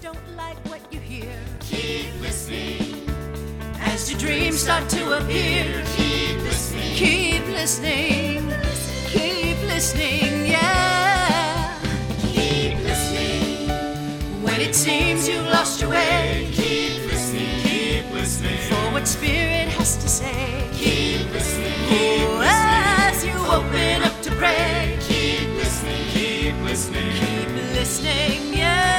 don't like what you hear, Keep listening. as your dreams start to appear, Keep listening. keep listening, keep listening, yeah. Keep listening. When it seems you've lost your way, Keep listening. Keep listening. for what Spirit has to say. Keep listening. Keep Oh, listening. as you open up to pray, Keep listening. Keep listening. keep listening, yeah.